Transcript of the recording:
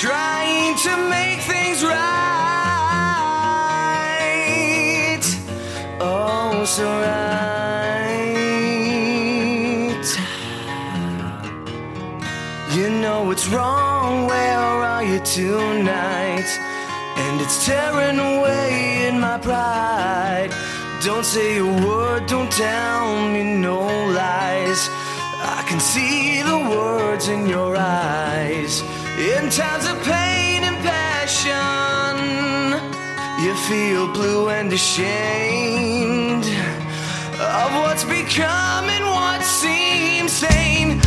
trying to make things right. Oh, so right. You know it's wrong, where are you tonight? And it's tearing away in my pride. Don't say a word, don't tell me no lies. I can see the words in your eyes. In times of pain and passion, you feel blue and ashamed of what's become and what seems sane.